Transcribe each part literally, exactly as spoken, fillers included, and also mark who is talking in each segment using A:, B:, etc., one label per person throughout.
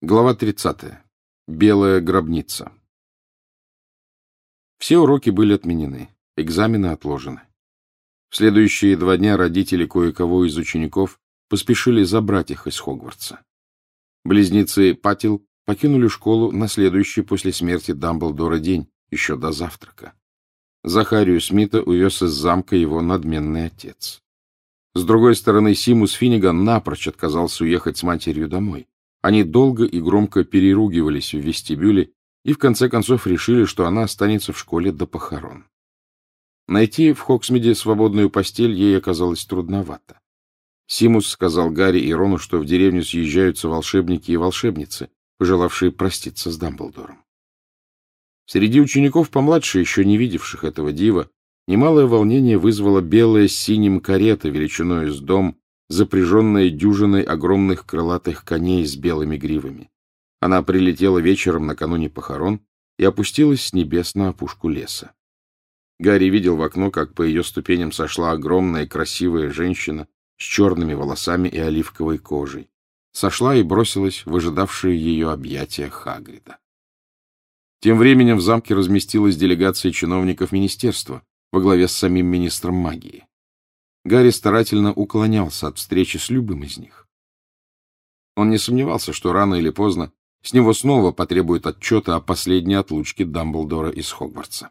A: Глава тридцатая. Белая гробница. Все уроки были отменены, экзамены отложены. В следующие два дня родители кое-кого из учеников поспешили забрать их из Хогвартса. Близнецы Паттил покинули школу на следующий после смерти Дамблдора день, еще до завтрака. Захарию Смита увез из замка его надменный отец. С другой стороны, Симус Финниган напрочь отказался уехать с матерью домой. Они долго и громко переругивались в вестибюле и в конце концов решили, что она останется в школе до похорон. Найти в Хоксмиде свободную постель ей оказалось трудновато. Симус сказал Гарри и Рону, что в деревню съезжаются волшебники и волшебницы, пожелавшие проститься с Дамблдором. Среди учеников помладше, еще не видевших этого дива, немалое волнение вызвала белая с синим карета величиной с дом, запряженная дюжиной огромных крылатых коней с белыми гривами. Она прилетела вечером накануне похорон и опустилась с небес на опушку леса. Гарри видел в окно, как по ее ступеням сошла огромная красивая женщина с черными волосами и оливковой кожей. Сошла и бросилась в ожидавшие ее объятия Хагрида. Тем временем в замке разместилась делегация чиновников министерства во главе с самим министром магии. Гарри старательно уклонялся от встречи с любым из них. Он не сомневался, что рано или поздно с него снова потребуют отчета о последней отлучке Дамблдора из Хогвартса.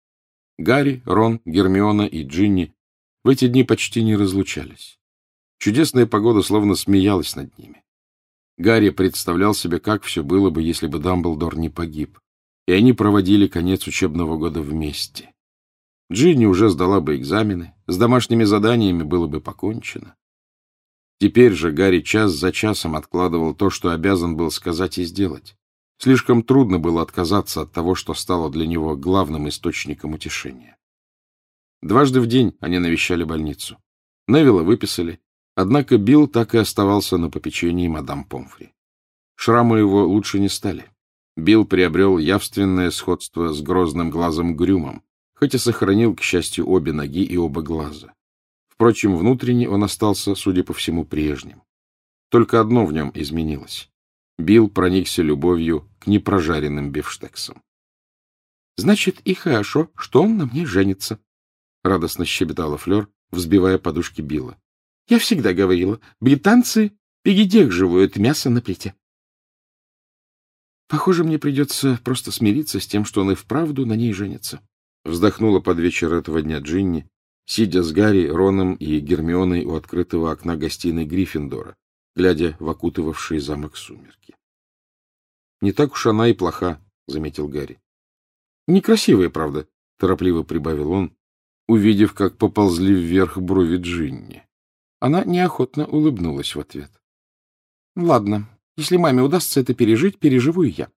A: Гарри, Рон, Гермиона и Джинни в эти дни почти не разлучались. Чудесная погода словно смеялась над ними. Гарри представлял себе, как все было бы, если бы Дамблдор не погиб, и они проводили конец учебного года вместе. Джинни уже сдала бы экзамены, с домашними заданиями было бы покончено. Теперь же Гарри час за часом откладывал то, что обязан был сказать и сделать. Слишком трудно было отказаться от того, что стало для него главным источником утешения. Дважды в день они навещали больницу. Невилла выписали, однако Билл так и оставался на попечении мадам Помфри. Шрамы его лучше не стали. Билл приобрел явственное сходство с грозным глазом Грюмом, хоть и сохранил, к счастью, обе ноги и оба глаза. Впрочем, внутренне он остался, судя по всему, прежним. Только одно в нем изменилось. Билл проникся любовью к непрожаренным бифштексам. — Значит, и хорошо, что он на мне женится, — радостно щебетала Флёр, взбивая подушки Билла. — Я всегда говорила, британцы передерживают мясо на плите. Похоже, мне придется просто смириться с тем, что он и вправду на ней женится. Вздохнула под вечер этого дня Джинни, сидя с Гарри, Роном и Гермионой у открытого окна гостиной Гриффиндора, глядя в окутывавшие замок сумерки. — Не так уж она и плоха, — заметил Гарри. — Некрасивая, правда, — торопливо прибавил он, увидев, как поползли вверх брови Джинни. Она неохотно улыбнулась в ответ. — Ладно, если маме удастся это пережить, переживу и я.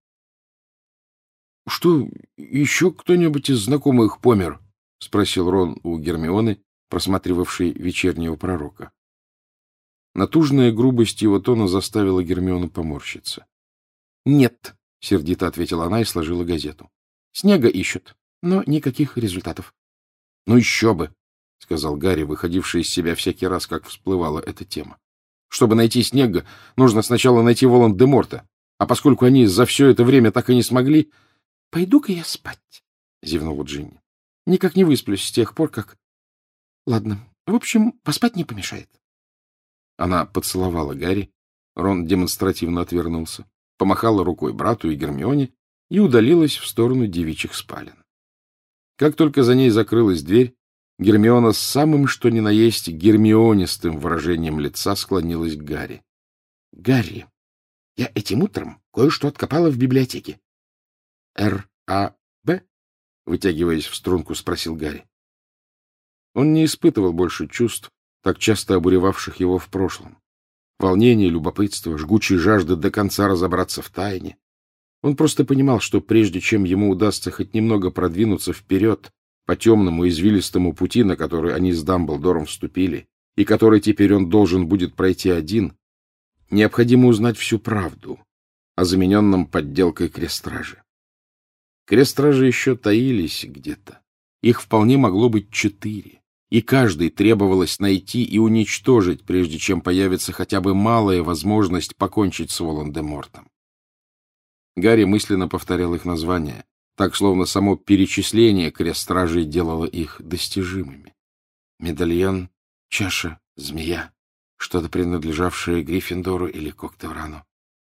A: — Что, еще кто-нибудь из знакомых помер? — спросил Рон у Гермионы, просматривавшей вечернего пророка. Натужная грубость его тона заставила Гермиону поморщиться. — Нет, — сердито ответила она и сложила газету. — Снега ищут, но никаких результатов. — Ну еще бы, — сказал Гарри, выходивший из себя всякий раз, как всплывала эта тема. — Чтобы найти Снега, нужно сначала найти Волан-де-Морта, а поскольку они за все это время так и не смогли... — Пойду-ка я спать, — зевнула Джинни. — Никак не высплюсь с тех пор, как... Ладно, в общем, поспать не помешает. Она поцеловала Гарри, Рон демонстративно отвернулся, помахала рукой брату и Гермионе и удалилась в сторону девичьих спален. Как только за ней закрылась дверь, Гермиона с самым что ни на есть гермионистым выражением лица склонилась к Гарри. — Гарри, я этим утром кое-что откопала в библиотеке. — Р А Б? — вытягиваясь в струнку, спросил Гарри. Он не испытывал больше чувств, так часто обуревавших его в прошлом. Волнение, любопытство, жгучей жажды до конца разобраться в тайне. Он просто понимал, что прежде чем ему удастся хоть немного продвинуться вперед по темному извилистому пути, на который они с Дамблдором вступили, и который теперь он должен будет пройти один, необходимо узнать всю правду о замененном подделкой крестражи. Крестражи еще таились где-то. Их вполне могло быть четыре, и каждый требовалось найти и уничтожить, прежде чем появится хотя бы малая возможность покончить с Волан-де-Мортом. Гарри мысленно повторял их названия, так, словно само перечисление крест-стражей делало их достижимыми. Медальон, чаша, змея, что-то принадлежавшее Гриффиндору или Коктеврану.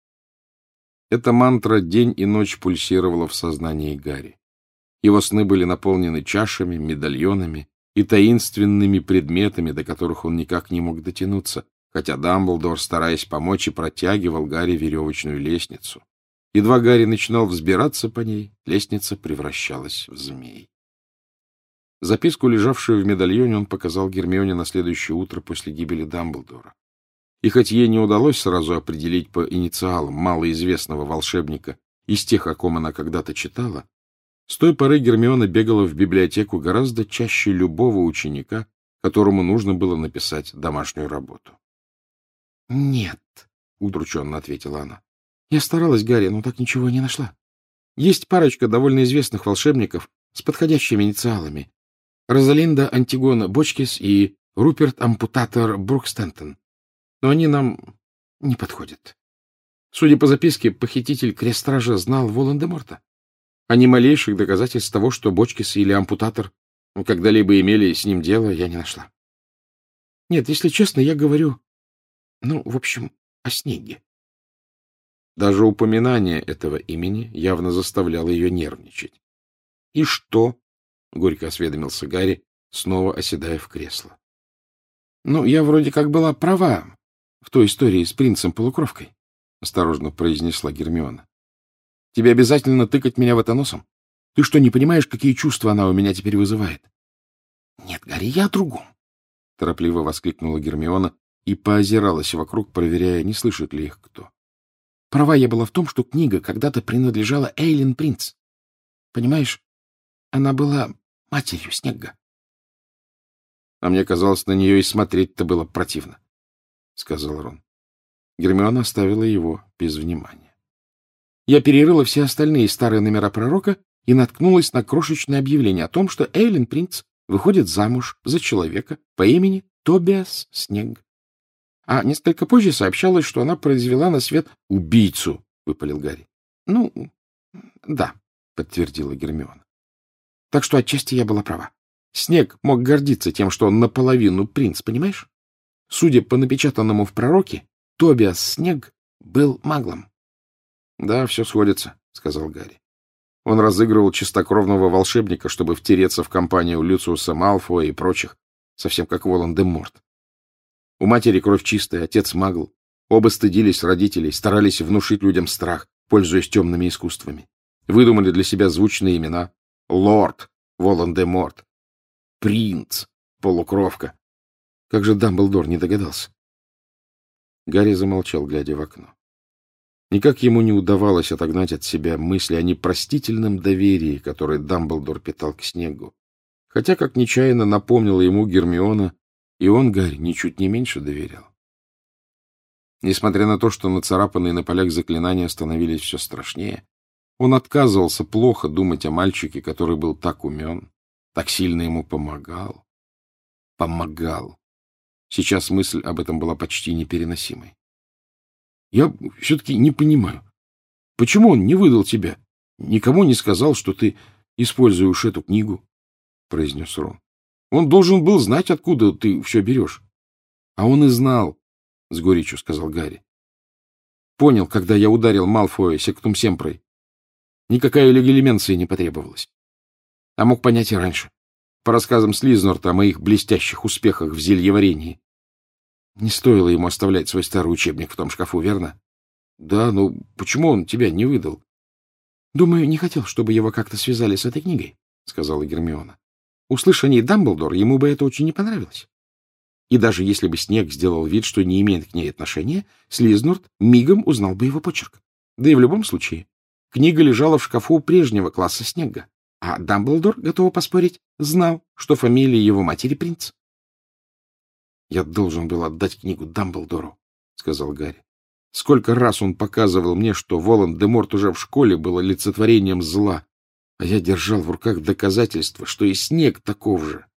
A: Эта мантра день и ночь пульсировала в сознании Гарри. Его сны были наполнены чашами, медальонами и таинственными предметами, до которых он никак не мог дотянуться, хотя Дамблдор, стараясь помочь, и протягивал Гарри веревочную лестницу. Едва Гарри начинал взбираться по ней, лестница превращалась в змей. Записку, лежавшую в медальоне, он показал Гермионе на следующее утро после гибели Дамблдора. И хоть ей не удалось сразу определить по инициалам малоизвестного волшебника из тех, о ком она когда-то читала, с той поры Гермиона бегала в библиотеку гораздо чаще любого ученика, которому нужно было написать домашнюю работу. — Нет, — удрученно ответила она. — Я старалась, Гарри, но так ничего не нашла. Есть парочка довольно известных волшебников с подходящими инициалами. Розалинда Антигона Бочкис и Руперт Ампутатор Брукстентон. Но они нам не подходят. Судя по записке, похититель Крест-стража знал Волан-де-Морта. А ни малейших доказательств того, что Бочкис или Ампутатор когда-либо имели с ним дело, я не нашла. Нет, если честно, я говорю, ну, в общем, о Снегге. Даже упоминание этого имени явно заставляло ее нервничать. — И что? — горько осведомился Гарри, снова оседая в кресло. — Ну, я вроде как была права в той истории с принцем-полукровкой, — осторожно произнесла Гермиона. — Тебе обязательно тыкать меня в это носом? Ты что, не понимаешь, какие чувства она у меня теперь вызывает? — Нет, Гарри, я о другом, — торопливо воскликнула Гермиона и поозиралась вокруг, проверяя, не слышит ли их кто. Права я была в том, что книга когда-то принадлежала Эйлин Принц. Понимаешь, она была матерью Снегга. — А мне казалось, на нее и смотреть-то было противно, — сказал Рон. Гермиона оставила его без внимания. Я перерыла все остальные старые номера пророка и наткнулась на крошечное объявление о том, что Эйлин Принц выходит замуж за человека по имени Тобиас Снегг. А несколько позже сообщалось, что она произвела на свет убийцу, — выпалил Гарри. — Ну, да, — подтвердила Гермиона. Так что отчасти я была права. Снегг мог гордиться тем, что он наполовину принц, понимаешь? Судя по напечатанному в пророке, Тобиас Снегг был маглом. — Да, все сходится, — сказал Гарри. Он разыгрывал чистокровного волшебника, чтобы втереться в компанию Люциуса Малфоя и прочих, совсем как Волан-де-Морт. У матери кровь чистая, отец магл. Оба стыдились родителей, старались внушить людям страх, пользуясь темными искусствами. Выдумали для себя звучные имена. Лорд Волан-де-Морт. Принц Полукровка. Как же Дамблдор не догадался? Гарри замолчал, глядя в окно. Никак ему не удавалось отогнать от себя мысли о непростительном доверии, которое Дамблдор питал к Снеггу. Хотя, как нечаянно напомнила ему Гермиона, и он, Гарри, ничуть не меньше доверял. Несмотря на то, что нацарапанные на полях заклинания становились все страшнее, он отказывался плохо думать о мальчике, который был так умен, так сильно ему помогал. Помогал. Сейчас мысль об этом была почти непереносимой. — Я все-таки не понимаю, почему он не выдал тебя? Никому не сказал, что ты используешь эту книгу, — произнес Рон. Он должен был знать, откуда ты все берешь. — А он и знал, — с горечью сказал Гарри. — Понял, когда я ударил Малфоя сектум семпрой. Никакая легалименция не потребовалась. А мог понять и раньше, по рассказам Слизнорта о моих блестящих успехах в зельеварении. Не стоило ему оставлять свой старый учебник в том шкафу, верно? — Да, но почему он тебя не выдал? — Думаю, не хотел, чтобы его как-то связали с этой книгой, — сказала Гермиона. Услышь о ней Дамблдор, ему бы это очень не понравилось. И даже если бы Снегг сделал вид, что не имеет к ней отношения, Слизнорт мигом узнал бы его почерк. Да и в любом случае, книга лежала в шкафу прежнего класса Снегга, а Дамблдор, готова поспорить, знал, что фамилия его матери принц. — Я должен был отдать книгу Дамблдору, — сказал Гарри. Сколько раз он показывал мне, что Волан-де-Морт уже в школе был олицетворением зла, а я держал в руках доказательства, что и Снегг таков же.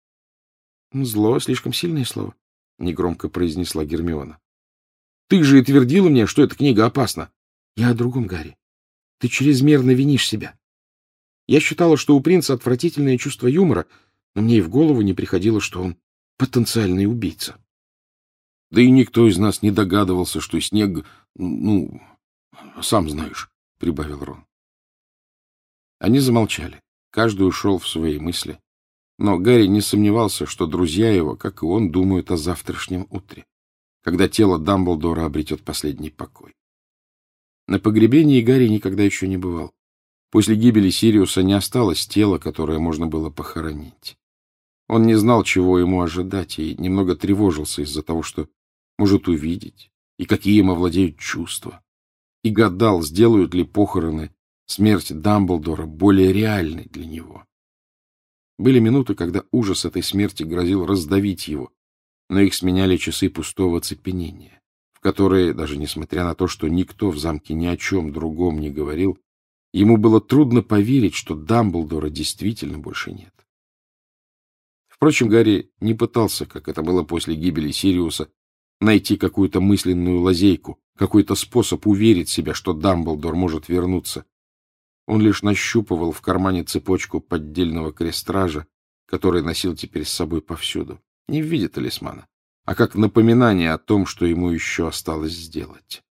A: — Зло — слишком сильное слово, — негромко произнесла Гермиона. — Ты же и твердила мне, что эта книга опасна. — Я о другом, Гарри. ты чрезмерно винишь себя. Я считала, что у принца отвратительное чувство юмора, но мне и в голову не приходило, что он потенциальный убийца. Да и никто из нас не догадывался, что снег, ну, сам знаешь, — прибавил Рон. Они замолчали. Каждый ушел в свои мысли. Но Гарри не сомневался, что друзья его, как и он, думают о завтрашнем утре, когда тело Дамблдора обретет последний покой. На погребении Гарри никогда еще не бывал. После гибели Сириуса не осталось тела, которое можно было похоронить. Он не знал, чего ему ожидать, и немного тревожился из-за того, что может увидеть, и какие им овладеют чувства, и гадал, сделают ли похороны смерть Дамблдора более реальной для него. Были минуты, когда ужас этой смерти грозил раздавить его, но их сменяли часы пустого оцепенения, в которые, даже несмотря на то, что никто в замке ни о чем другом не говорил, ему было трудно поверить, что Дамблдора действительно больше нет. Впрочем, Гарри не пытался, как это было после гибели Сириуса, найти какую-то мысленную лазейку, какой-то способ уверить себя, что Дамблдор может вернуться. Он лишь нащупывал в кармане цепочку поддельного крестража, который носил теперь с собой повсюду, не в виде талисмана, а как напоминание о том, что ему еще осталось сделать.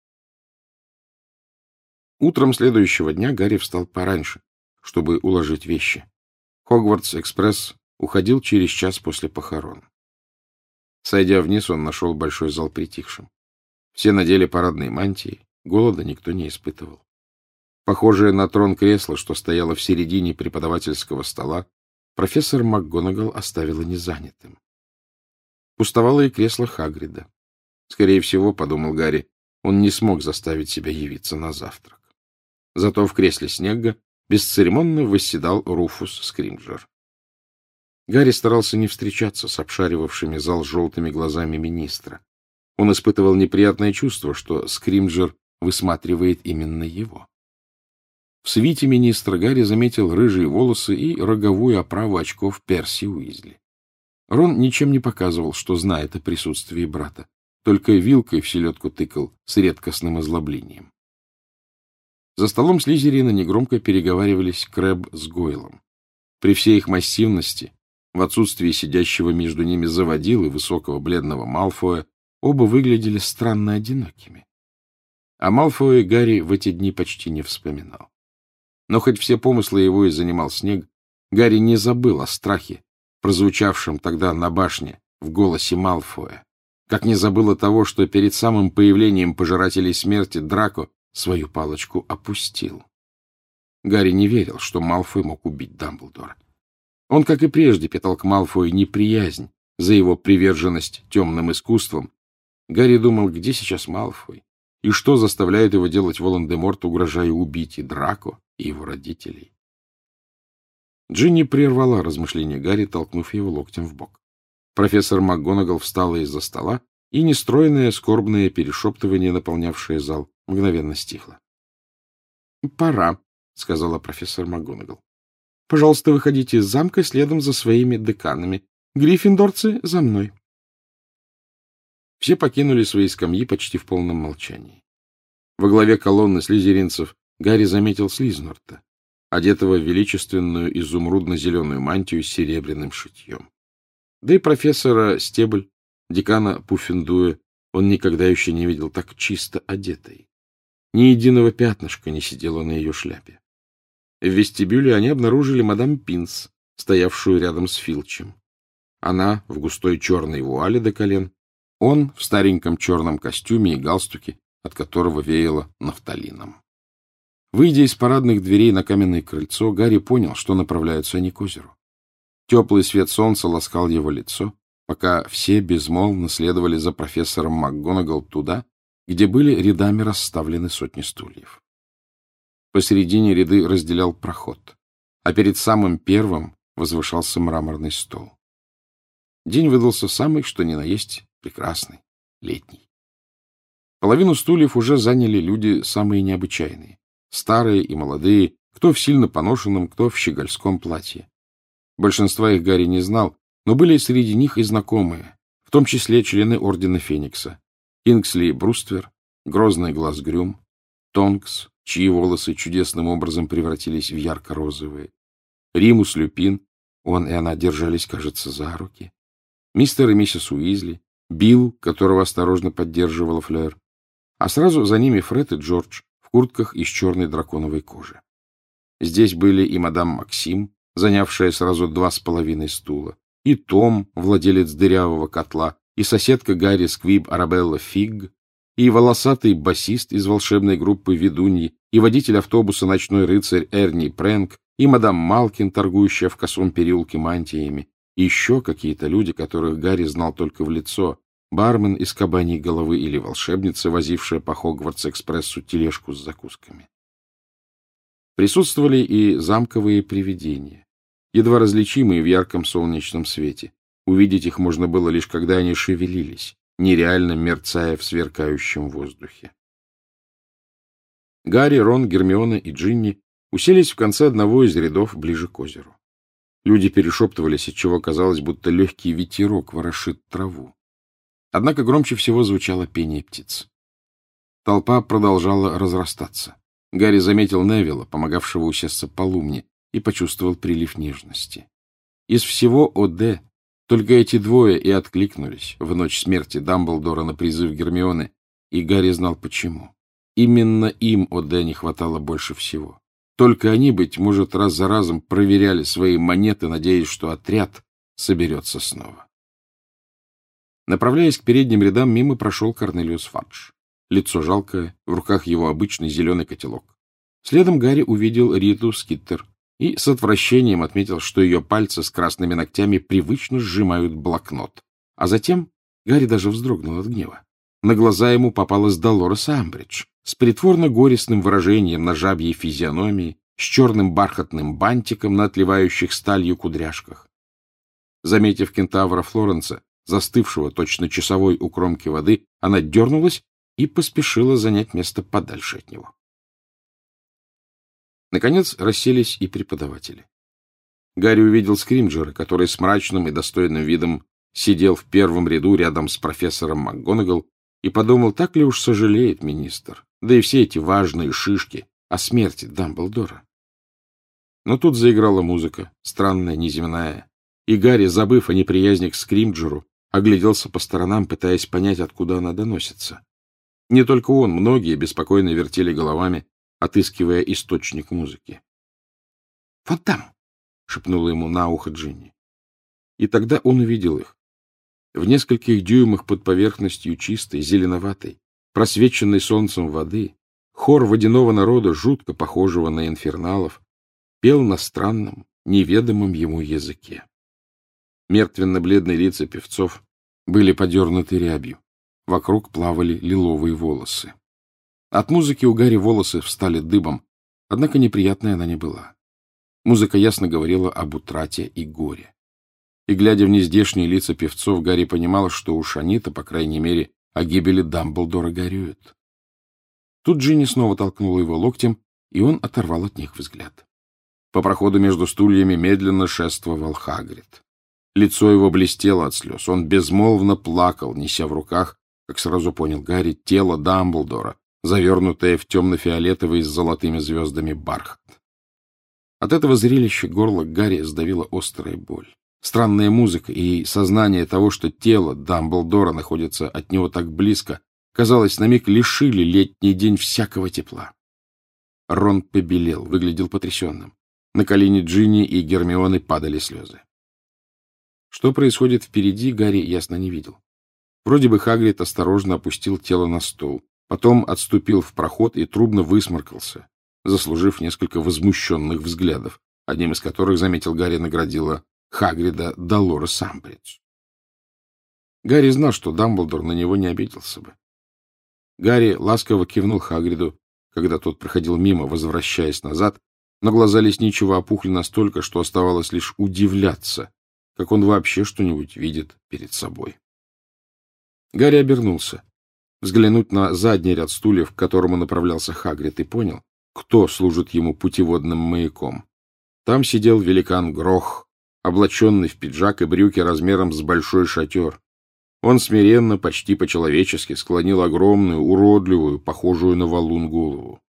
A: Утром следующего дня Гарри встал пораньше, чтобы уложить вещи. Хогвартс-экспресс уходил через час после похорон. Сойдя вниз, он нашел большой зал притихшим. Все надели парадные мантии, голода никто не испытывал. Похожее на трон кресло, что стояло в середине преподавательского стола, профессор МакГонагал оставила незанятым. Пустовало и кресло Хагрида. Скорее всего, подумал Гарри, он не смог заставить себя явиться на завтрак. Зато в кресле Снегга бесцеремонно восседал Руфус Скримджер. Гарри старался не встречаться с обшаривавшими зал желтыми глазами министра. Он испытывал неприятное чувство, что Скримджер высматривает именно его. В свите министра Гарри заметил рыжие волосы и роговую оправу очков Перси Уизли. Рон ничем не показывал, что знает о присутствии брата, только вилкой в селедку тыкал с редкостным озлоблением. За столом Слизерина негромко переговаривались Крэбб с Гойлом. При всей их массивности, в отсутствии сидящего между ними заводилы высокого бледного Малфоя, оба выглядели странно одинокими. О Малфое Гарри в эти дни почти не вспоминал. Но хоть все помыслы его и занимал снег, Гарри не забыл о страхе, прозвучавшем тогда на башне в голосе Малфоя, как не забыл о того, что перед самым появлением пожирателей смерти Драко свою палочку опустил. Гарри не верил, что Малфой мог убить Дамблдора. Он, как и прежде, питал к Малфою неприязнь за его приверженность темным искусствам. Гарри думал, где сейчас Малфой, и что заставляет его делать Волан-де-Морт, угрожая убить и Драко, и его родителей. Джинни прервала размышления Гарри, толкнув его локтем в бок. Профессор МакГонагал встала из-за стола, и нестройное скорбное перешептывание, наполнявшее зал, мгновенно стихло. — Пора, — сказала профессор МакГонагал. — Пожалуйста, выходите из замка следом за своими деканами. Гриффиндорцы, за мной. Все покинули свои скамьи почти в полном молчании. Во главе колонны слизеринцев Гарри заметил Слизнорта, одетого в величественную изумрудно-зеленую мантию с серебряным шитьем. Да и профессора Стебль, декана Пуффендуя, он никогда еще не видел так чисто одетой. Ни единого пятнышка не сидело на ее шляпе. В вестибюле они обнаружили мадам Пинс, стоявшую рядом с Филчем. Она в густой черной вуале до колен, он в стареньком черном костюме и галстуке, от которого веяло нафталином. Выйдя из парадных дверей на каменное крыльцо, Гарри понял, что направляются они к озеру. Теплый свет солнца ласкал его лицо, пока все безмолвно следовали за профессором МакГонагал туда, где были рядами расставлены сотни стульев. Посередине ряды разделял проход, а перед самым первым возвышался мраморный стол. День выдался самый, что ни на есть, прекрасный, летний. Половину стульев уже заняли люди самые необычайные, старые и молодые, кто в сильно поношенном, кто в щегольском платье. Большинства их Гарри не знал, но были среди них и знакомые, в том числе члены Ордена Феникса: Кингсли Бруствер, Грозный Глаз Грюм, Тонкс, чьи волосы чудесным образом превратились в ярко-розовые, Римус Люпин, он и она держались, кажется, за руки, мистер и миссис Уизли, Билл, которого осторожно поддерживала Флёр, а сразу за ними Фред и Джордж в куртках из черной драконовой кожи. Здесь были и мадам Максим, занявшая сразу два с половиной стула, и Том, владелец дырявого котла, и соседка Гарри Сквиб Арабелла Фигг, и волосатый басист из волшебной группы «Ведуньи», и водитель автобуса «Ночной рыцарь» Эрни Прэнк, и мадам Малкин, торгующая в косом переулке мантиями, и еще какие-то люди, которых Гарри знал только в лицо, бармен из кабаньей головы или волшебница, возившая по Хогвартс-экспрессу тележку с закусками. Присутствовали и замковые привидения, едва различимые в ярком солнечном свете. Увидеть их можно было лишь когда они шевелились, нереально мерцая в сверкающем воздухе. Гарри, Рон, Гермиона и Джинни уселись в конце одного из рядов ближе к озеру. Люди перешептывались, отчего казалось, будто легкий ветерок ворошит траву. Однако громче всего звучало пение птиц. Толпа продолжала разрастаться. Гарри заметил Невилла, помогавшего усесться по лумне, и почувствовал прилив нежности. Из всего ОД только эти двое и откликнулись в ночь смерти Дамблдора на призыв Гермионы, и Гарри знал почему. Именно им ОД не хватало больше всего. Только они, быть может, раз за разом проверяли свои монеты, надеясь, что отряд соберется снова. Направляясь к передним рядам, мимо прошел Корнелиус Фадж. Лицо жалкое, в руках его обычный зеленый котелок. Следом Гарри увидел Риту Скиттер и с отвращением отметил, что ее пальцы с красными ногтями привычно сжимают блокнот. А затем Гарри даже вздрогнул от гнева. На глаза ему попалась Долорес Амбридж с притворно-горестным выражением на жабьей физиономии, с черным бархатным бантиком на отливающих сталью кудряшках. Заметив кентавра Флоренса, застывшего точно часовой у кромки воды, она дернулась и поспешила занять место подальше от него. Наконец расселись и преподаватели. Гарри увидел Скримджера, который с мрачным и достойным видом сидел в первом ряду рядом с профессором МакГонагал, и подумал, так ли уж сожалеет министр, да и все эти важные шишки о смерти Дамблдора. Но тут заиграла музыка, странная, неземная, и Гарри, забыв о неприязни к Скримджеру, огляделся по сторонам, пытаясь понять, откуда она доносится. Не только он, многие беспокойно вертели головами, отыскивая источник музыки. — Вот там! — шепнула ему на ухо Джинни. И тогда он увидел их. В нескольких дюймах под поверхностью чистой, зеленоватой, просвеченной солнцем воды, хор водяного народа, жутко похожего на инферналов, пел на странном, неведомом ему языке. Мертвенно-бледные лица певцов были подернуты рябью. Вокруг плавали лиловые волосы. От музыки у Гарри волосы встали дыбом, однако неприятной она не была. Музыка ясно говорила об утрате и горе. И, глядя в нездешние лица певцов, Гарри понимал, что уж они-то, по крайней мере, о гибели Дамблдора горюют. Тут Джинни снова толкнула его локтем, и он оторвал от них взгляд. По проходу между стульями медленно шествовал Хагрид. Лицо его блестело от слез. Он безмолвно плакал, неся в руках, как сразу понял Гарри, тело Дамблдора, завернутое в темно-фиолетовый с золотыми звездами бархат. От этого зрелища горло Гарри сдавила острая боль. Странная музыка и сознание того, что тело Дамблдора находится от него так близко, казалось, на миг лишили летний день всякого тепла. Рон побелел, выглядел потрясенным. На колени Джинни и Гермионы падали слезы. Что происходит впереди, Гарри ясно не видел. Вроде бы Хагрид осторожно опустил тело на стол, потом отступил в проход и трубно высморкался, заслужив несколько возмущенных взглядов, одним из которых, заметил Гарри, наградила Хагрида Долорес Амбридж. Гарри знал, что Дамблдор на него не обиделся бы. Гарри ласково кивнул Хагриду, когда тот проходил мимо, возвращаясь назад, но глаза лесничего опухли настолько, что оставалось лишь удивляться, как он вообще что-нибудь видит перед собой. Гарри обернулся, взглянуть на задний ряд стульев, к которому направлялся Хагрид, и понял, кто служит ему путеводным маяком. Там сидел великан Грох, облаченный в пиджак и брюки размером с большой шатер. Он смиренно, почти по-человечески склонил огромную, уродливую, похожую на валун голову.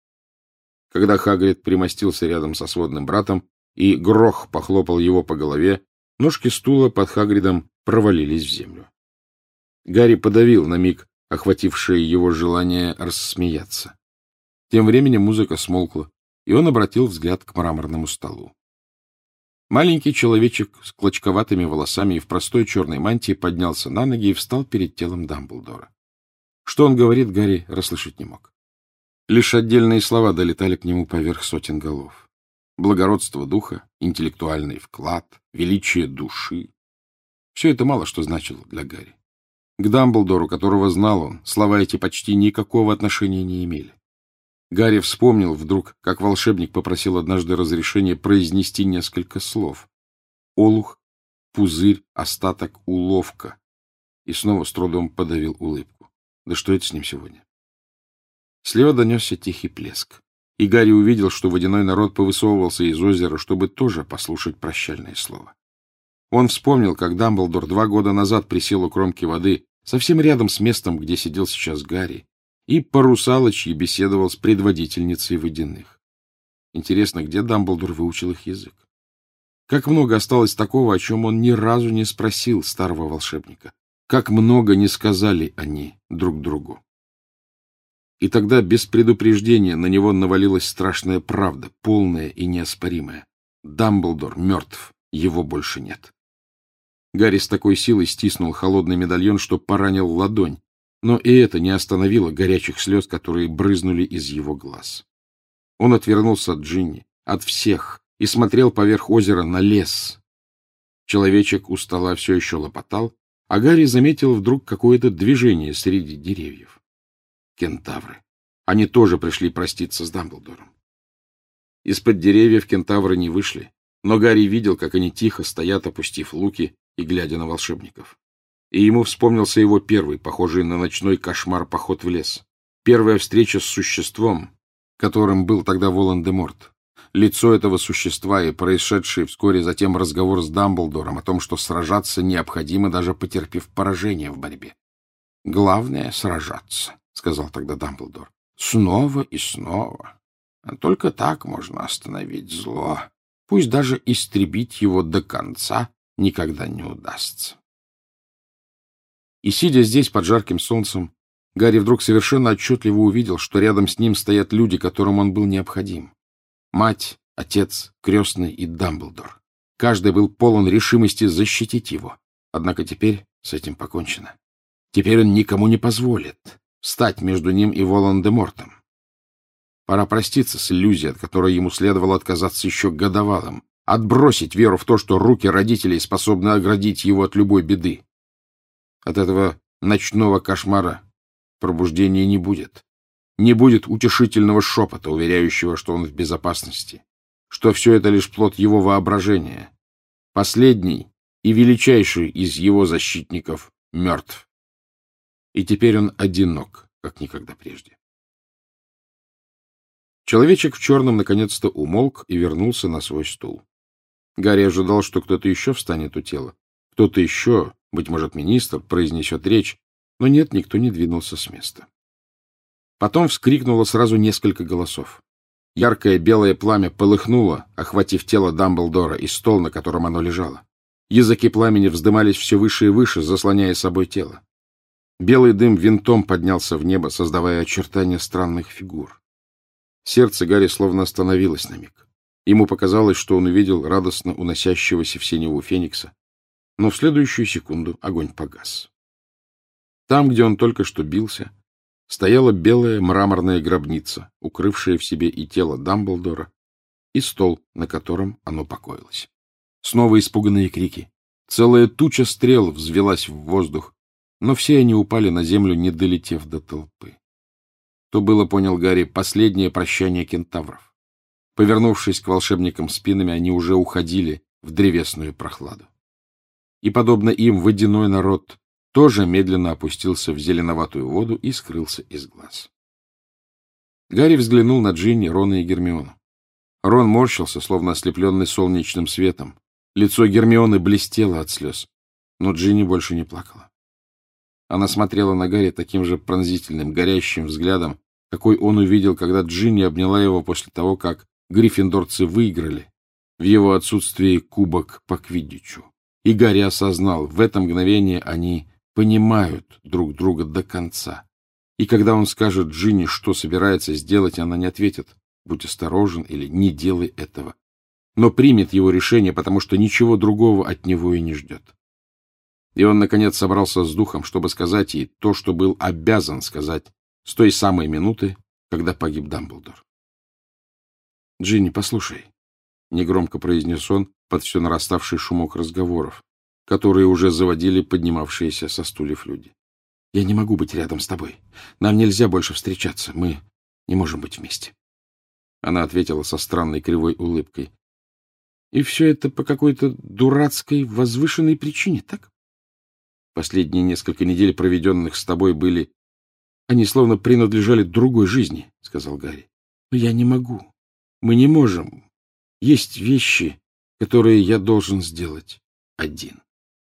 A: Когда Хагрид примостился рядом со сводным братом и Грох похлопал его по голове, ножки стула под Хагридом провалились в землю. Гарри подавил на миг охватившее его желание рассмеяться. Тем временем музыка смолкла, и он обратил взгляд к мраморному столу. Маленький человечек с клочковатыми волосами и в простой черной мантии поднялся на ноги и встал перед телом Дамблдора. Что он говорит, Гарри расслышать не мог. Лишь отдельные слова долетали к нему поверх сотен голов. Благородство духа, интеллектуальный вклад, величие души. Все это мало что значило для Гарри. К Дамблдору, которого знал он, слова эти почти никакого отношения не имели. Гарри вспомнил вдруг, как волшебник попросил однажды разрешения произнести несколько слов. Олух, пузырь, остаток, уловка. И снова с трудом подавил улыбку. Да что это с ним сегодня? Слева донесся тихий плеск, и Гарри увидел, что водяной народ повысовывался из озера, чтобы тоже послушать прощальное слово. Он вспомнил, как Дамблдор два года назад присел у кромки воды, совсем рядом с местом, где сидел сейчас Гарри, и по-русалочьи беседовал с предводительницей водяных. Интересно, где Дамблдор выучил их язык? Как много осталось такого, о чем он ни разу не спросил старого волшебника? Как много не сказали они друг другу? И тогда без предупреждения на него навалилась страшная правда, полная и неоспоримая. Дамблдор мертв, его больше нет. Гарри с такой силой стиснул холодный медальон, что поранил ладонь, но и это не остановило горячих слез, которые брызнули из его глаз. Он отвернулся от Джинни, от всех, и смотрел поверх озера на лес. Человечек у стола все еще лопотал, а Гарри заметил вдруг какое-то движение среди деревьев. Кентавры. Они тоже пришли проститься с Дамблдором. Из-под деревьев кентавры не вышли, но Гарри видел, как они тихо стоят, опустив луки и глядя на волшебников. И ему вспомнился его первый, похожий на ночной кошмар, поход в лес. Первая встреча с существом, которым был тогда Волан-де-Морт. Лицо этого существа и происшедший вскоре затем разговор с Дамблдором о том, что сражаться необходимо, даже потерпев поражение в борьбе. «Главное — сражаться», — сказал тогда Дамблдор. «Снова и снова. А только так можно остановить зло. Пусть даже истребить его до конца никогда не удастся». И, сидя здесь под жарким солнцем, Гарри вдруг совершенно отчетливо увидел, что рядом с ним стоят люди, которым он был необходим. Мать, отец, крестный и Дамблдор. Каждый был полон решимости защитить его. Однако теперь с этим покончено. Теперь он никому не позволит встать между ним и Волан-де-Мортом. Пора проститься с иллюзией, от которой ему следовало отказаться еще годовалым, отбросить веру в то, что руки родителей способны оградить его от любой беды. От этого ночного кошмара пробуждения не будет. Не будет утешительного шепота, уверяющего, что он в безопасности, что все это лишь плод его воображения. Последний и величайший из его защитников мертв. И теперь он одинок, как никогда прежде. Человечек в черном наконец-то умолк и вернулся на свой стул. Гарри ожидал, что кто-то еще встанет у тела. Кто-то еще, быть может, министр, произнесет речь, но нет, никто не двинулся с места. Потом вскрикнуло сразу несколько голосов. Яркое белое пламя полыхнуло, охватив тело Дамблдора и стол, на котором оно лежало. Языки пламени вздымались все выше и выше, заслоняя собой тело. Белый дым винтом поднялся в небо, создавая очертания странных фигур. Сердце Гарри словно остановилось на миг. Ему показалось, что он увидел радостно уносящегося в синеву феникса, но в следующую секунду огонь погас. Там, где он только что бился, стояла белая мраморная гробница, укрывшая в себе и тело Дамблдора, и стол, на котором оно покоилось. Снова испуганные крики. Целая туча стрел взвелась в воздух, но все они упали на землю, не долетев до толпы. То было, понял Гарри, последнее прощание кентавров. Повернувшись к волшебникам спинами, они уже уходили в древесную прохладу. И, подобно им, водяной народ тоже медленно опустился в зеленоватую воду и скрылся из глаз. Гарри взглянул на Джинни, Рона и Гермиону. Рон морщился, словно ослепленный солнечным светом. Лицо Гермионы блестело от слез, но Джинни больше не плакала. Она смотрела на Гарри таким же пронзительным, горящим взглядом, какой он увидел, когда Джинни обняла его после того, как гриффиндорцы выиграли в его отсутствии кубок по квиддичу. И Гарри осознал, в это мгновение они понимают друг друга до конца. И когда он скажет Джинни, что собирается сделать, она не ответит «будь осторожен» или «не делай этого», но примет его решение, потому что ничего другого от него и не ждет. И он, наконец, собрался с духом, чтобы сказать ей то, что был обязан сказать с той самой минуты, когда погиб Дамблдор. «Джинни, послушай», — негромко произнес он под все нараставший шумок разговоров, которые уже заводили поднимавшиеся со стульев люди. «Я не могу быть рядом с тобой. Нам нельзя больше встречаться. Мы не можем быть вместе». Она ответила со странной кривой улыбкой. «И все это по какой-то дурацкой, возвышенной причине, так? Последние несколько недель, проведенных с тобой, были... Они словно принадлежали другой жизни», — сказал Гарри. «Но я не могу. Мы не можем. Есть вещи, которые я должен сделать один».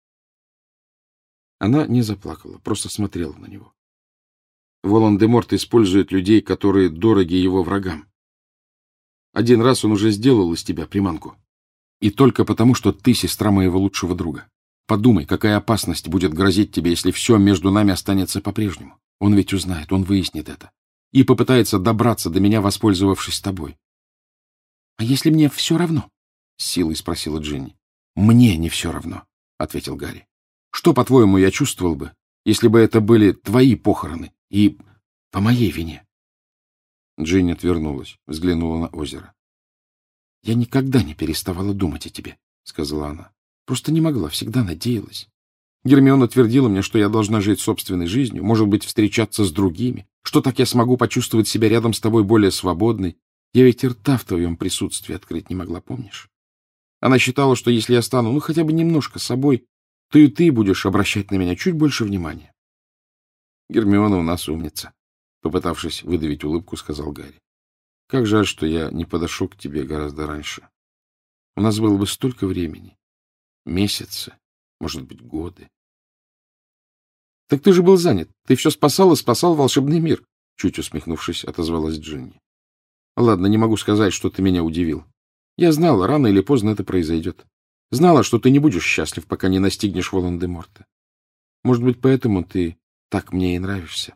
A: Она не заплакала, просто смотрела на него. Волан-де-Морт использует людей, которые дороги его врагам. Один раз он уже сделал из тебя приманку. И только потому, что ты сестра моего лучшего друга. Подумай, какая опасность будет грозить тебе, если все между нами останется по-прежнему. Он ведь узнает, он выяснит это. И попытается добраться до меня, воспользовавшись тобой. — А если мне все равно? — с силой спросила Джинни. — Мне не все равно, — ответил Гарри. — Что, по-твоему, я чувствовал бы, если бы это были твои похороны и по моей вине? Джинни отвернулась, взглянула на озеро. — Я никогда не переставала думать о тебе, — сказала она. — Просто не могла, всегда надеялась. Гермиона твердила мне, что я должна жить собственной жизнью, может быть, встречаться с другими, что так я смогу почувствовать себя рядом с тобой более свободной. Я ведь и рта в твоем присутствии открыть не могла, помнишь? Она считала, что если я стану, ну, хотя бы немножко собой, то и ты будешь обращать на меня чуть больше внимания. Гермиона у нас умница, — попытавшись выдавить улыбку, сказал Гарри. Как жаль, что я не подошел к тебе гораздо раньше. У нас было бы столько времени. Месяцы, может быть, годы. — Так ты же был занят. Ты все спасал и спасал волшебный мир, — чуть усмехнувшись, отозвалась Джинни. — Ладно, не могу сказать, что ты меня удивил. Я знала, рано или поздно это произойдет. Знала, что ты не будешь счастлив, пока не настигнешь Волан-де-Морта. Может быть, поэтому ты так мне и нравишься.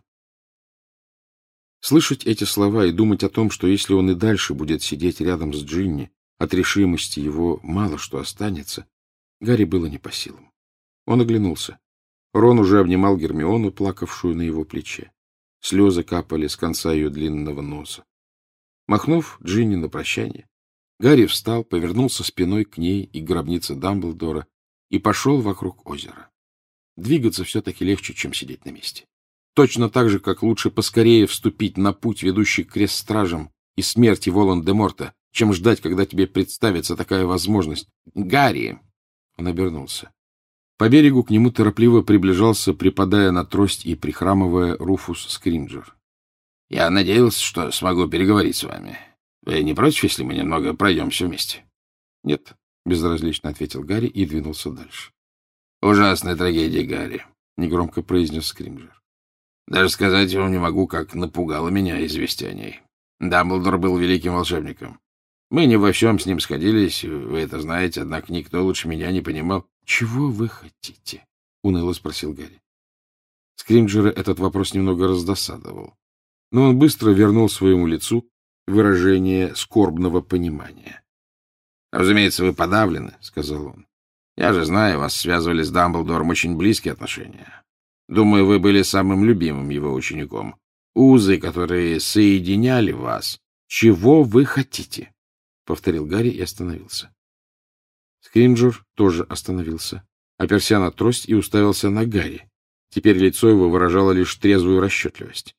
A: Слышать эти слова и думать о том, что если он и дальше будет сидеть рядом с Джинни, от решимости его мало что останется, Гарри было не по силам. Он оглянулся. Рон уже обнимал Гермиону, плакавшую на его плече. Слезы капали с конца ее длинного носа. Махнув Джинни на прощание, Гарри встал, повернулся спиной к ней и к гробнице Дамблдора и пошел вокруг озера. Двигаться все-таки легче, чем сидеть на месте. Точно так же, как лучше поскорее вступить на путь, ведущий к крест-стражам и смерти Волан-де-Морта, чем ждать, когда тебе представится такая возможность. «Гарри!» Он обернулся. По берегу к нему торопливо приближался, припадая на трость и прихрамывая, Руфус Скримджер. — Я надеялся, что смогу переговорить с вами. Вы не против, если мы немного пройдемся вместе? — Нет, — безразлично ответил Гарри и двинулся дальше. — Ужасная трагедия, Гарри, — негромко произнес Скримджер. — Даже сказать вам не могу, как напугало меня известие о ней. Дамблдор был великим волшебником. Мы не во всем с ним сходились, вы это знаете, однако никто лучше меня не понимал. — Чего вы хотите? — уныло спросил Гарри. Скримджера этот вопрос немного раздосадовал, но он быстро вернул своему лицу выражение скорбного понимания. — Разумеется, вы подавлены, — сказал он. — Я же знаю, вас связывали с Дамблдором очень близкие отношения. Думаю, вы были самым любимым его учеником. Узы, которые соединяли вас. — Чего вы хотите? — повторил Гарри и остановился. Скримджер тоже остановился, оперся на трость и уставился на Гарри. Теперь лицо его выражало лишь трезвую расчетливость.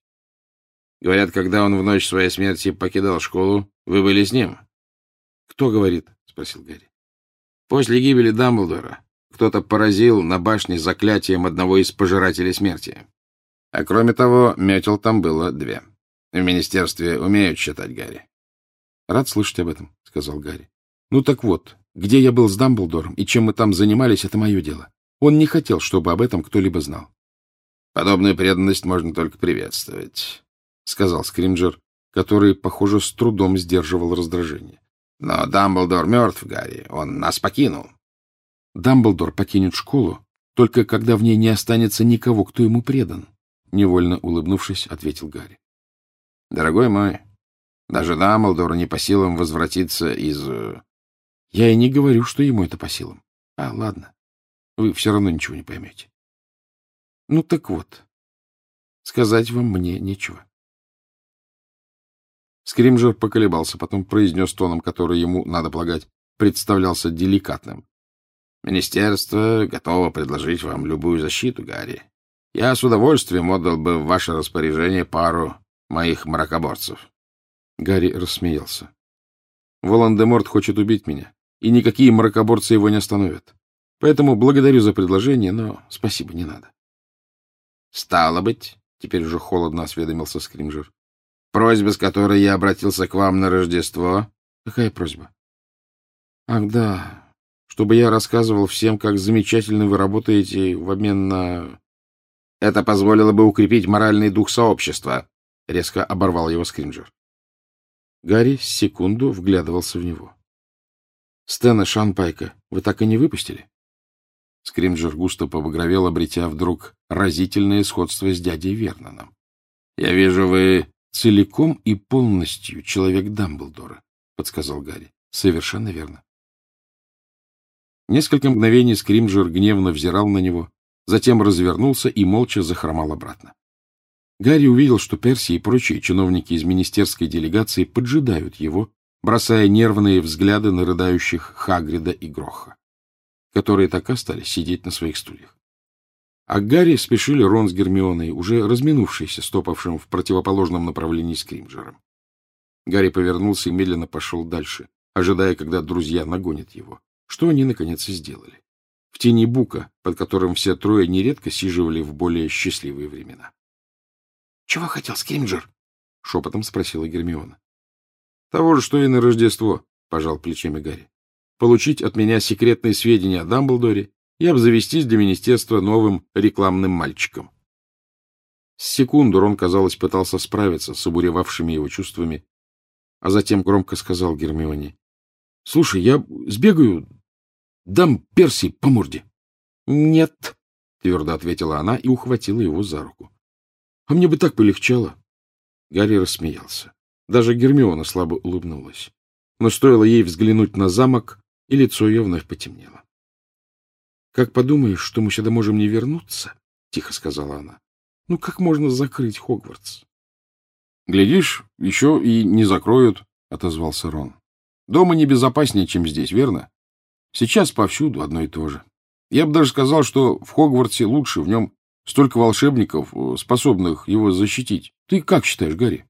A: — Говорят, когда он в ночь своей смерти покидал школу, вы были с ним. — Кто говорит? — спросил Гарри. — После гибели Дамблдора кто-то поразил на башне заклятием одного из пожирателей смерти. А кроме того, метел там было две. В министерстве умеют считать, Гарри. — Рад слышать об этом, — сказал Гарри. — Ну так вот, где я был с Дамблдором и чем мы там занимались, это мое дело. Он не хотел, чтобы об этом кто-либо знал. — Подобную преданность можно только приветствовать. сказал Скримджер, который, похоже, с трудом сдерживал раздражение. — Но Дамблдор мертв, Гарри. Он нас покинул. — Дамблдор покинет школу, только когда в ней не останется никого, кто ему предан, — невольно улыбнувшись, ответил Гарри. — Дорогой мой, даже Дамблдору не по силам возвратиться из... — Я и не говорю, что ему это по силам. А, ладно, вы все равно ничего не поймете. Ну так вот, сказать вам мне нечего. Скримджер поколебался, потом произнес тоном, который ему, надо полагать, представлялся деликатным. — Министерство готово предложить вам любую защиту, Гарри. Я с удовольствием отдал бы в ваше распоряжение пару моих мракоборцев. Гарри рассмеялся. — Волан-де-Морт хочет убить меня, и никакие мракоборцы его не остановят. Поэтому благодарю за предложение, но спасибо, не надо. — Стало быть, — теперь уже холодно осведомился Скримджер, — просьба, с которой я обратился к вам на Рождество. — Какая просьба? — Ах, да, чтобы я рассказывал всем, как замечательно вы работаете в обмен на... — Это позволило бы укрепить моральный дух сообщества, — резко оборвал его Скримджер. Гарри с секунду вглядывался в него. — Стэна Шанпайка вы так и не выпустили? Скримджер густо побагровел, обретя вдруг разительное сходство с дядей Верноном. — Я вижу, вы... — Целиком и полностью человек Дамблдора, — подсказал Гарри. — Совершенно верно. Несколько мгновений Скримджер гневно взирал на него, затем развернулся и молча захромал обратно. Гарри увидел, что Перси и прочие чиновники из министерской делегации поджидают его, бросая нервные взгляды на рыдающих Хагрида и Гроха, которые так и остались сидеть на своих стульях. А к Гарри спешили Рон с Гермионой, уже разминувшиеся, стопавшим в противоположном направлении Скримджером. Гарри повернулся и медленно пошел дальше, ожидая, когда друзья нагонят его, что они, наконец, и сделали. В тени бука, под которым все трое нередко сиживали в более счастливые времена. — Чего хотел Скримджер? — шепотом спросила Гермиона. — Того же, что и на Рождество, — пожал плечами Гарри. — Получить от меня секретные сведения о Дамблдоре и обзавестись для министерства новым рекламным мальчиком. С секунду Рон, казалось, пытался справиться с обуревавшими его чувствами, а затем громко сказал Гермионе: — Слушай, я сбегаю, дам Перси по морде. — Нет, — твердо ответила она и ухватила его за руку. — А мне бы так полегчало. Гарри рассмеялся. Даже Гермиона слабо улыбнулась. Но стоило ей взглянуть на замок, и лицо ее вновь потемнело. — Как подумаешь, что мы сюда можем не вернуться, — тихо сказала она. — Ну как можно закрыть Хогвартс? — Глядишь, еще и не закроют, — отозвался Рон. — Дома небезопаснее, чем здесь, верно? Сейчас повсюду одно и то же. Я бы даже сказал, что в Хогвартсе лучше, в нем столько волшебников, способных его защитить. Ты как считаешь, Гарри?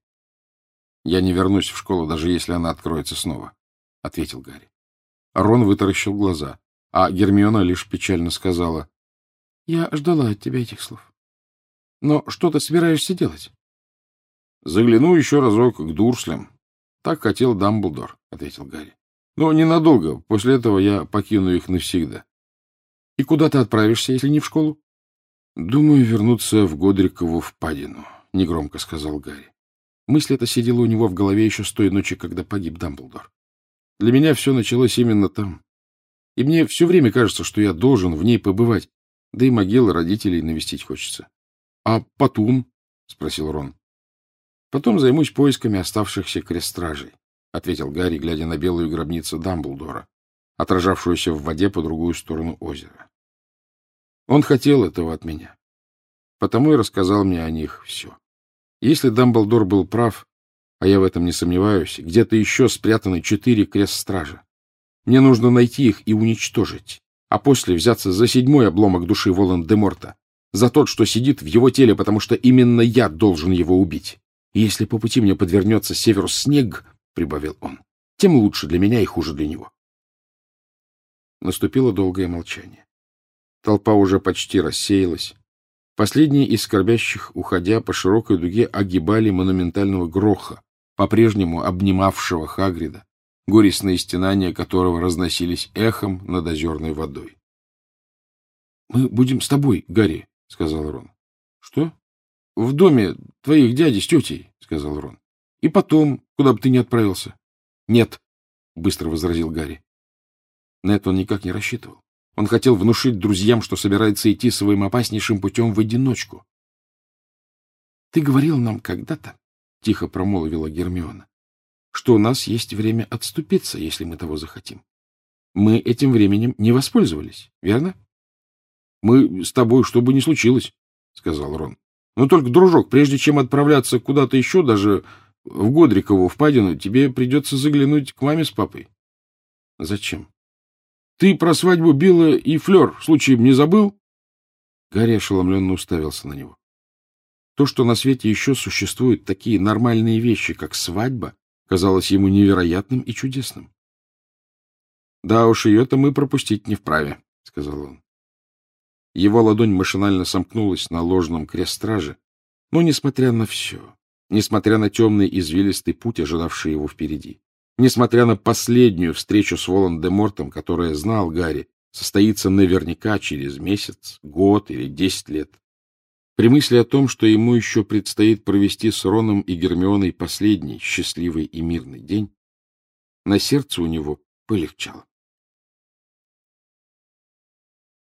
A: — Я не вернусь в школу, даже если она откроется снова, — ответил Гарри. Рон вытаращил глаза, а Гермиона лишь печально сказала: — Я ждала от тебя этих слов. Но что ты собираешься делать? — Загляну еще разок к Дурслям. Так хотел Дамблдор, — ответил Гарри. — Но ненадолго. После этого я покину их навсегда. — И куда ты отправишься, если не в школу? — Думаю, вернуться в Годрикову впадину, — негромко сказал Гарри. Мысль эта сидела у него в голове еще с той ночи, когда погиб Дамблдор. Для меня все началось именно там. И мне все время кажется, что я должен в ней побывать, да и могилы родителей навестить хочется. — А потом? — спросил Рон. — Потом займусь поисками оставшихся крестстражей, — ответил Гарри, глядя на белую гробницу Дамблдора, отражавшуюся в воде по другую сторону озера. Он хотел этого от меня, потому и рассказал мне о них все. Если Дамблдор был прав, а я в этом не сомневаюсь, где-то еще спрятаны четыре крестстража. Мне нужно найти их и уничтожить, а после взяться за седьмой обломок души Волан-де-Морта, за тот, что сидит в его теле, потому что именно я должен его убить. И если по пути мне подвернется Северус Снег, — прибавил он, — тем лучше для меня и хуже для него. Наступило долгое молчание. Толпа уже почти рассеялась. Последние из скорбящих, уходя по широкой дуге, огибали монументального Гроха, по-прежнему обнимавшего Хагрида, горестные стенания которого разносились эхом над озерной водой. — Мы будем с тобой, Гарри, — сказал Рон. — Что? — В доме твоих дяди с тетей, — сказал Рон. — И потом, куда бы ты ни отправился. — Нет, — быстро возразил Гарри. На это он никак не рассчитывал. Он хотел внушить друзьям, что собирается идти своим опаснейшим путем в одиночку. — Ты говорил нам когда-то, — тихо промолвила Гермиона, — что у нас есть время отступиться, если мы того захотим. Мы этим временем не воспользовались, верно? — Мы с тобой, что бы ни случилось, — сказал Рон. — Но только, дружок, прежде чем отправляться куда-то еще, даже в Годрикову впадину, тебе придется заглянуть к маме с папой. — Зачем? — Ты про свадьбу Билла и Флёр случаем не забыл? Гарри ошеломленно уставился на него. То, что на свете еще существуют такие нормальные вещи, как свадьба, казалось ему невероятным и чудесным. — Да уж, ее-то мы пропустить не вправе, — сказал он. Его ладонь машинально сомкнулась на ложном крест-страже, но, несмотря на все, несмотря на темный извилистый путь, ожидавший его впереди, несмотря на последнюю встречу с Волан-де-Мортом, которая, знал Гарри, состоится наверняка через месяц, год или десять лет, при мысли о том, что ему еще предстоит провести с Роном и Гермионой последний счастливый и мирный день, на сердце у него полегчало.